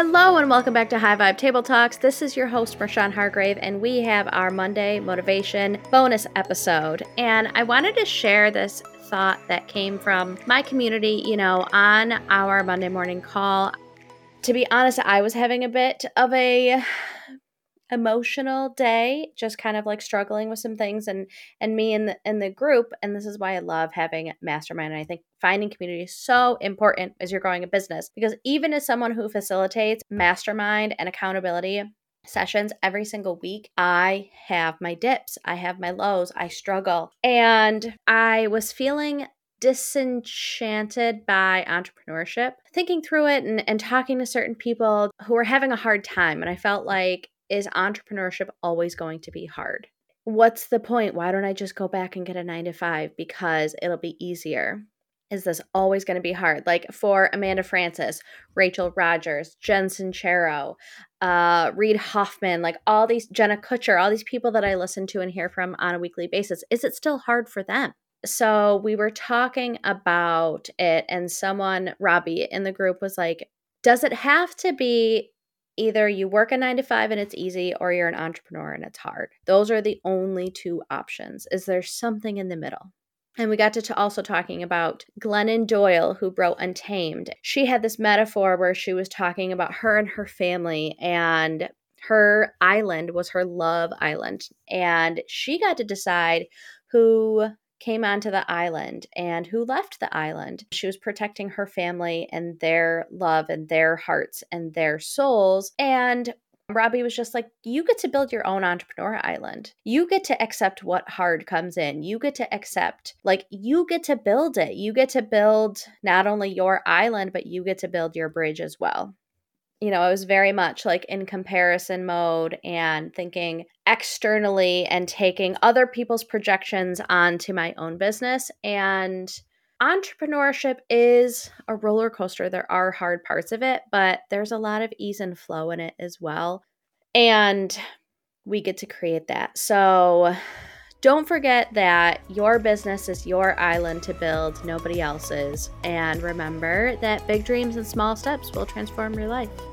Hello and welcome back to High Vibe Table Talks. This is your host, Marshawn Hargrave, and we have our Monday Motivation bonus episode. And I wanted to share this thought that came from my community, on our Monday morning call. To be honest, I was having a bit of a emotional day, just kind of like struggling with some things, and me in the group. And this is why I love having mastermind. And I think finding community is so important as you're growing a business, because even as someone who facilitates mastermind and accountability sessions every single week, I have my dips, I have my lows, I struggle. And I was feeling disenchanted by entrepreneurship, thinking through it and talking to certain people who were having a hard time. And I felt like, is entrepreneurship always going to be hard? What's the point? Why don't I just go back and get a 9-to-5 because it'll be easier? Is this always going to be hard? Like for Amanda Francis, Rachel Rogers, Jen Sincero, Reid Hoffman, like all these, Jenna Kutcher, all these people that I listen to and hear from on a weekly basis, is it still hard for them? So we were talking about it, and someone, Robbie in the group, was like, does it have to be either you work a 9-to-5 and it's easy, or you're an entrepreneur and it's hard? Those are the only two options. Is there something in the middle? And we got to also talking about Glennon Doyle, who wrote Untamed. She had this metaphor where she was talking about her and her family, and her island was her love island. And she got to decide who came onto the island and who left the island. She was protecting her family and their love and their hearts and their souls. And Robbie was just like, you get to build your own entrepreneur island. You get to accept what hard comes in. You get to accept, you get to build it. You get to build not only your island, but you get to build your bridge as well. It was very much like in comparison mode and thinking externally and taking other people's projections onto my own business. And entrepreneurship is a roller coaster. There are hard parts of it, but there's a lot of ease and flow in it as well. And we get to create that. So don't forget that your business is your island to build, nobody else's. And remember that big dreams and small steps will transform your life.